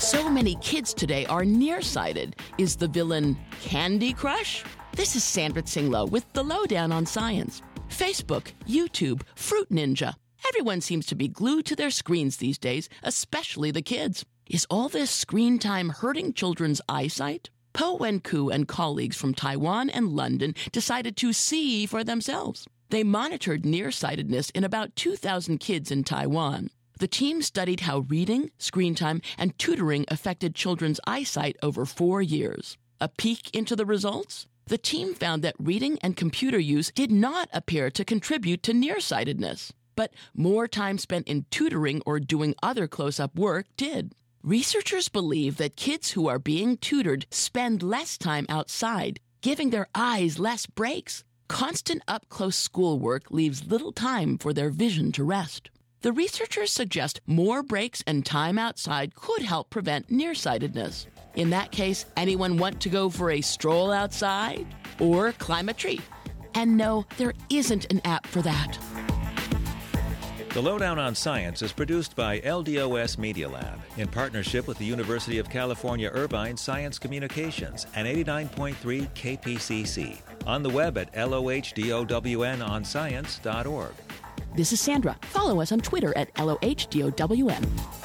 So many kids today are nearsighted. Is the villain Candy Crush? This is Sandra Tsinglow with the Lowdown on Science. Facebook, YouTube, Fruit Ninja. Everyone seems to be glued to their screens these days, especially the kids. Is all this screen time hurting children's eyesight? Po Wen-ku and colleagues from Taiwan and London decided to see for themselves. They monitored nearsightedness in about 2,000 kids in Taiwan. The team studied how reading, screen time, and tutoring affected children's eyesight over 4 years. A peek into the results? The team found that reading and computer use did not appear to contribute to nearsightedness, but more time spent in tutoring or doing other close-up work did. Researchers believe that kids who are being tutored spend less time outside, giving their eyes less breaks. Constant up-close schoolwork leaves little time for their vision to rest. The researchers suggest more breaks and time outside could help prevent nearsightedness. In that case, anyone want to go for a stroll outside or climb a tree? And no, there isn't an app for that. The Lowdown on Science is produced by LDOS Media Lab in partnership with the University of California Irvine Science Communications and 89.3 KPCC. On the web at LOHDOWNonscience.org. This is Sandra. Follow us on Twitter at LOHDOWN.